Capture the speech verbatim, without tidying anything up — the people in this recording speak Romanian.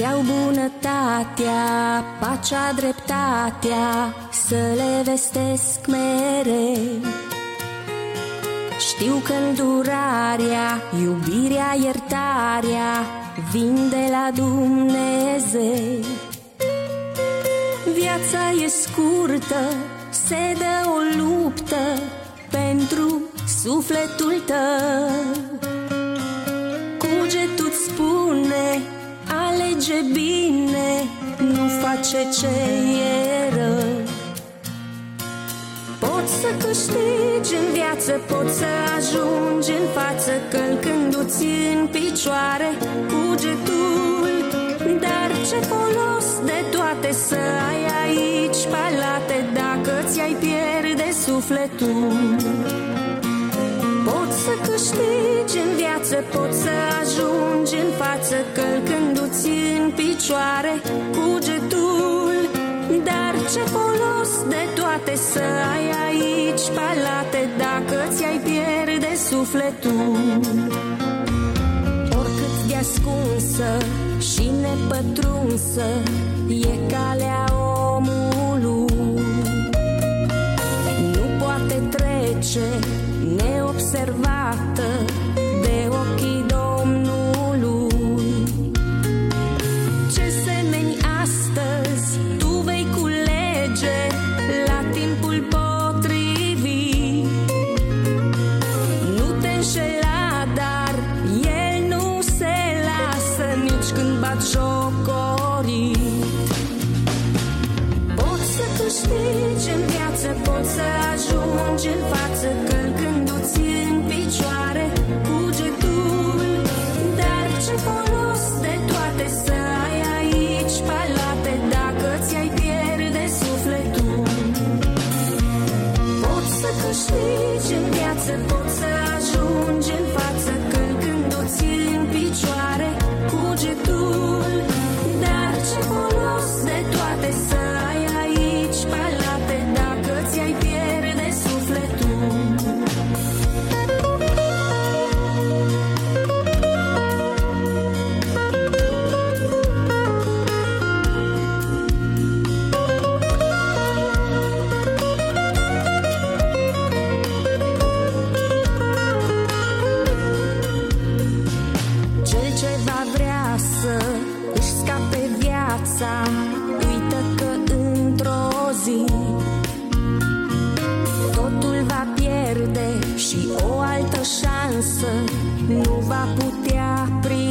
Vreau bunătatea, pacea, dreptatea, să le vestesc mereu. Știu că îndurarea, iubirea, iertarea vin de la Dumnezeu. Viața e scurtă, se dă o luptă pentru sufletul tău. Cugetul-ți spune, alege bine, nu face ce e rău. Poți să câștigi în viață, poți să ajungi în față, călcându-ți în picioare cugetul. Dar ce folos de toate să ai aici palate, dacă ți-ai pierde sufletul? Poți să câștigi în viață, poți să ajungi în față, călcându-ți în picioare cugetul. Dar ce folos de toate să ai aici palate, dacă ți-ai pierde sufletul? Oricât de ascunsă și nepătrunsă e calea omului, nu poate trece neobservată de ochii Domnului. Ce semeni astăzi tu vei culege la timpul potrivit. Nu te înșela, dar El nu se lasă nici când batjocorit. Poți să câștigi în viață, poți să ajungi în față, călcându-ți în picioare cugetul. Dar ce folos de toate să ai aici palate, dacă ți-ai pierde sufletul? Poți să câștigi în viață, poți să ajungi în față, călcându-ți în picioare cugetul. Dar ce folos de toate să ai aici palate, dacă ți-ai pierde sufletul? Cel ce va vrea să își scape viața, uită că într-o zi totul va pierde și o altă șansă nu va putea primi.